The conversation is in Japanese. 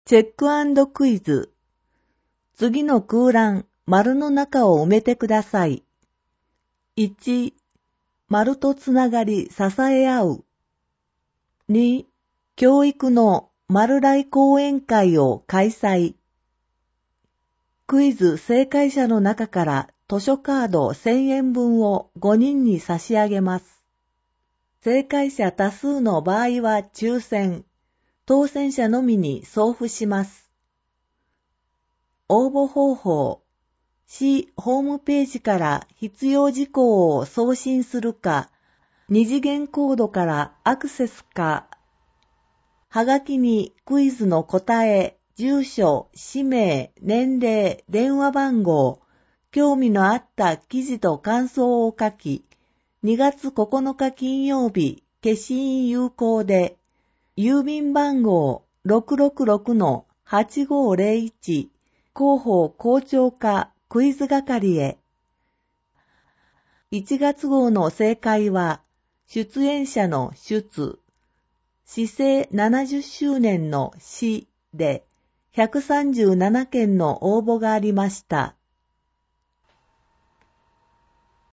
チェック&クイズ。次の空欄、丸の中を埋めてください。1、丸とつながり支え合う。2、教育の丸来講演会を開催。クイズ正解者の中から図書カード1000円分を5人に差し上げます。正解者多数の場合は抽選。当選者のみに送付します。応募方法。市ホームページから必要事項を送信するか、二次元コードからアクセスか、はがきにクイズの答え、住所、氏名、年齢、電話番号、興味のあった記事と感想を書き、2月9日金曜日、消印有効で、郵便番号 666-8501 広報校長課クイズ係へ。1月号の正解は、出演者の出、市政70周年の市で137件の応募がありました。